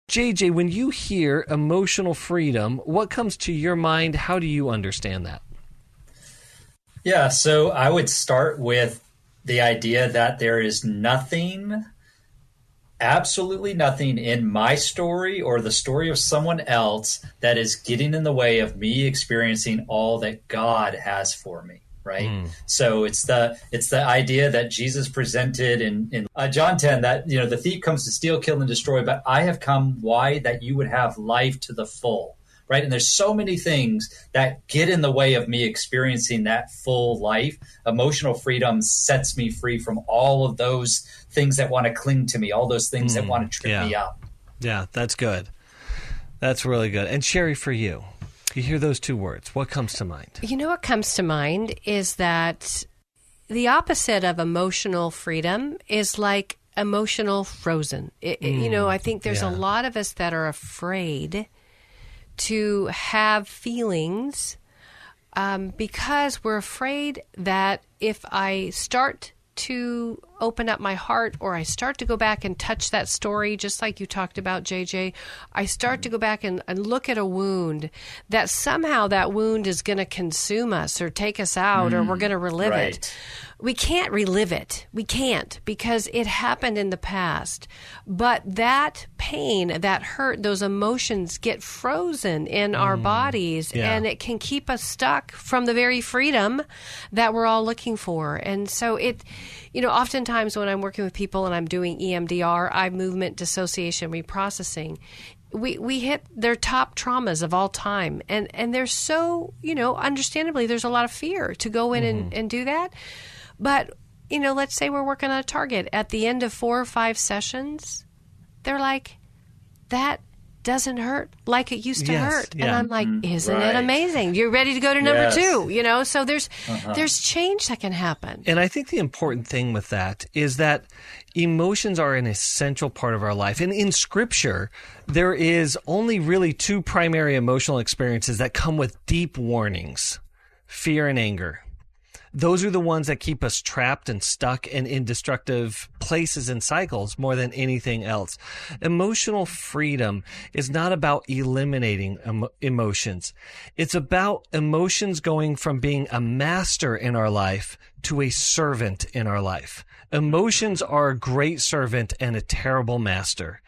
JJ, when you hear emotional freedom, what comes to your mind? How do you understand that? Yeah, so I would start with the idea that there is nothing, absolutely nothing in my story or the story of someone else that is getting in the way of me experiencing all that God has for me. Right. So it's the idea that Jesus presented in John 10 that, the thief comes to steal, kill, and destroy, but I have come, why? That you would have life to the full. Right. And there's so many things that get in the way of me experiencing that full life. Emotional freedom sets me free from all of those things that want to cling to me, all those things that want to trip me up. Yeah, that's good. That's really good. And Sherry, for you. You hear those two words. What comes to mind? What comes to mind is that the opposite of emotional freedom is like emotional frozen. I think there's a lot of us that are afraid to have feelings because we're afraid that if I start to open up my heart or I start to go back and touch that story, just like you talked about, JJ, I start to go back and look at a wound, that somehow that wound is going to consume us or take us out or we're going to relive it. We can't relive it. We can't, because it happened in the past. But that pain, that hurt, those emotions get frozen in our bodies, and it can keep us stuck from the very freedom that we're all looking for. And so oftentimes when I'm working with people and I'm doing EMDR, eye movement dissociation reprocessing, we hit their top traumas of all time. And there's so, understandably, there's a lot of fear to go in and do that. But, let's say we're working on a target. At the end of 4 or 5 sessions, they're like, that doesn't hurt like it used to hurt. Yeah. And I'm like, isn't it amazing? You're ready to go to number 2, So there's change that can happen. And I think the important thing with that is that emotions are an essential part of our life. And in Scripture, there is only really 2 primary emotional experiences that come with deep warnings: fear and anger. Those are the ones that keep us trapped and stuck and in destructive places and cycles more than anything else. Emotional freedom is not about eliminating emotions. It's about emotions going from being a master in our life to a servant in our life. Emotions are a great servant and a terrible master.